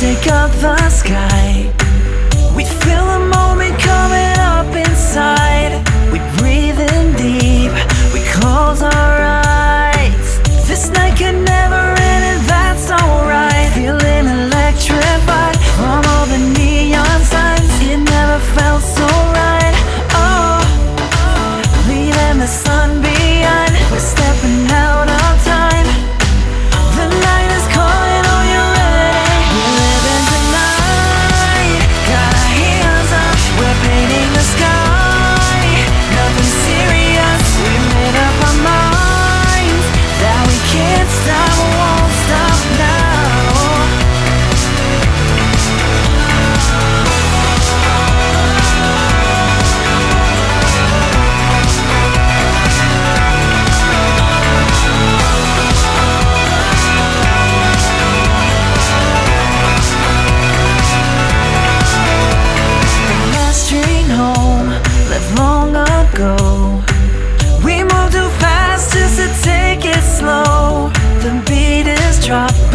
shake up the sky. We feel the moment coming up inside. We breathe in deep, we close our eyes. This night can never end and that's alright. Feeling electrified from all the neon signs. It never felt so right. Oh, leaving the sun behind. We're stepping out of time. The night is calling, are you ready? We're living tonight. Got our hands up, we're painting the sky. Nothing serious, we made up our minds that we can't stop, won't stop now. Long ago, we moved too fast just to take it slow. The beat is dropping.